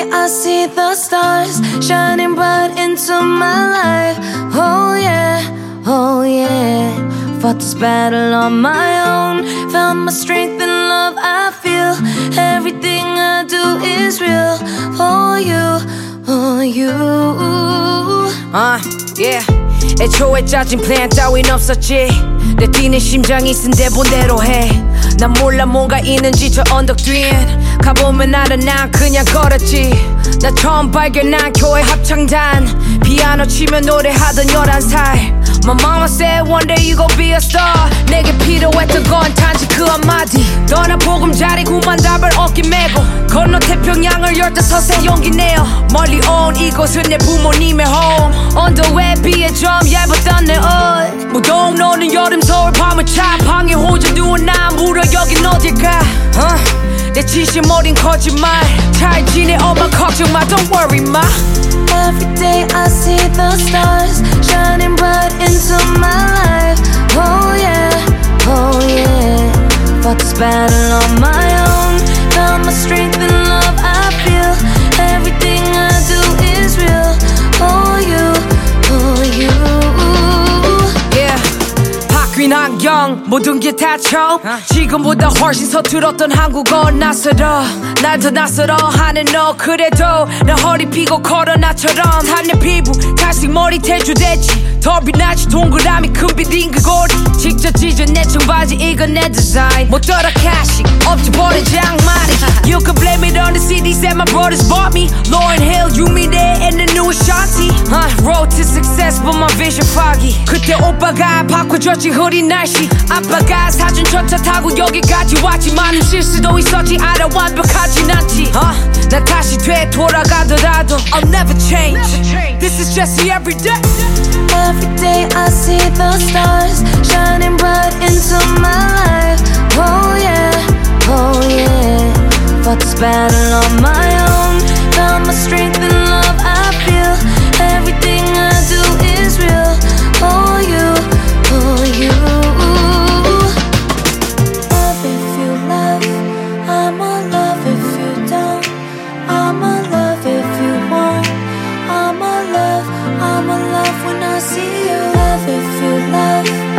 day I see the stars shining bright into my life. Oh yeah, oh yeah. Fought this battle on my own, found my strength in love I feel. Everything I do is real for you, for you. Yeah. 애초에 짜진 플랜 따윈 없었지. 내 뛰는 심장이 쓴 대본대로 해. 난 몰라 뭔가 있는지 저 언덕 뒤엔 가보면 알아 난 그냥 걸었지. 나 처음 발견한 교회 합창단 피아노 치며 노래하던 11살. My mama said one day you gon' be a star. 내게 필요했던 건 단지 그 한마디. 너나 보금자리구만 답을 얻긴 메고 건너 태평양을 15세 용기 내어 멀리 온 이곳은 내 부모님의 home. 언더에 비해 좀 얇았던 내 옷. 무더운 오는 여름 서울 밤을 차 방에 혼자 누운 난 물어 여긴 어딜까. 내 진심 어린 거짓말 잘 지내 엄마 걱정 마 don't worry ma. Every day I see the stars shining bright into my life. Oh yeah, oh yeah. Fought this battle on my own, found my strength in love I feel. Everything I do is real for you, for you. Yeah. 바뀐 환경 모든 게 다 처음. 지금보다 훨씬 서툴었던 한국어 낯설어. 날 더 낯설어 하는 너 그래도 나 허리 펴고 걸어 나처럼. 탄 내 피부 탈색 머리 태주됐지. 더 빛나지 동그라미 큰 비딩 그 고리. 직접 찢은 내 청바지 이건 내 디자인. 못 따라 카식 없지 버리지 양말이. You can blame it on the CDs that my brothers bought me. Lauryn Hill, you me there and the new Ashanti. Road to success but my vision foggy. 그때 오빠가 바꿔줬지 흐린 날씨. 아빠가 사준 전차 타고 여기까지 왔지. 많은 실수도 있었지 알아 완벽하진 않지. 나 다시 되돌아가더라도 I'll never change. This is Jesse every day. Every day I see the stars shining bright into my life. Oh yeah, oh yeah. Fought this battle on my own, found my strength in love I feel. Everything I do is real for you, for you. Love if you love, I'ma love if you don't. I'ma love if you want. I'ma love when I see you. Love if you love.